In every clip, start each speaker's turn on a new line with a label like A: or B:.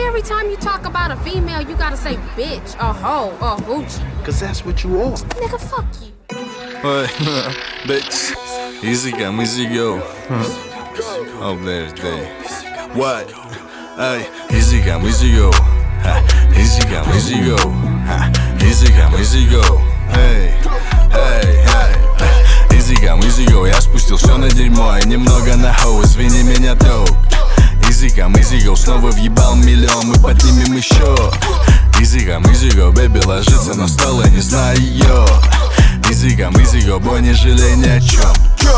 A: every time you talk about a female, you gotta say bitch, a hoe, a hoochie?
B: Cause that's what you are.
A: Nigga, fuck you.
C: Bitch, easy come, easy go. Oh, there's day. What? Hey, easy come, easy go. Easy come, easy go. Easy come, easy go. Hey, hey, hey. Easy come, easy go. Я спустил все на дерьмо и немного на хоу. Извини меня, друг. Easy come, easy go. Снова въебал миллион, мы поднимем еще. Easy come, easy go. Baby ложится на стол, я не знаю ее. Easy go, бой, не жалей ни о чем.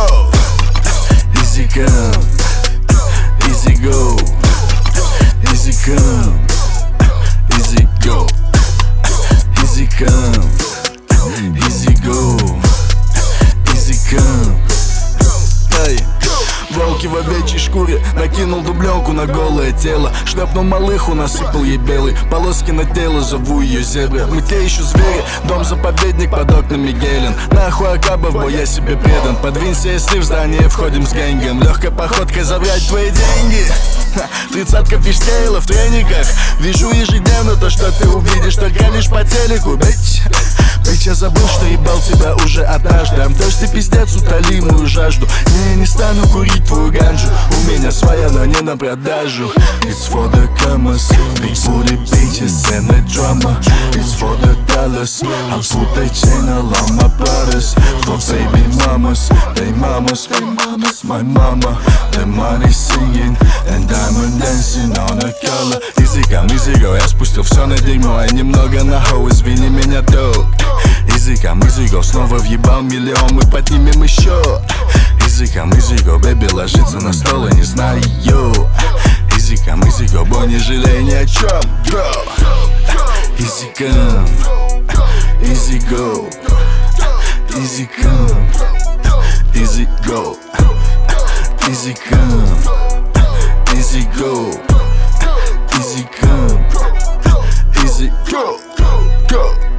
C: Easy come, easy go. Easy come, easy go. Easy come, easy go. Easy come. Эй, волки в овечьей шкуре. Накинул дубленку на голое тело. Шлепнул малыху, насыпал ей белый. Полоски на тело, зову ее зебра. Мы те еще звери, дом заповедник под окнами Гелен. Нахуй Акабов, бо я себе предан. Подвинься, если в здание входим с гэнгом. Легкой походкой забрать твои деньги. 30-ка фиштейла в трениках. Вижу ежедневно то, что ты увидишь только лишь по телеку, бич. Бич, я забыл, что ебал тебя уже однажды. Дождь и пиздец утоли мою жажду. Не, не стану курить твою ганджу. У меня своя, но не на продажу. It's for the commas, big booty bitches and the drama. It's for the dollars, I put the chain along my brothers. For baby mamas, they mamas, my mama. The money singing and diamond dancing on a color. Easy go, я спустил все на дерьмо и немного на хоу. Извини меня, друг. Easy go, снова въебал миллион, мы поднимем еще. Easy go, baby ложится на стол, я не знаю ее. Easy go, бой, не жалей ни о чем, bro. Easy come, easy go. Easy come, easy go. Easy come, easy go. Easy come, easy go.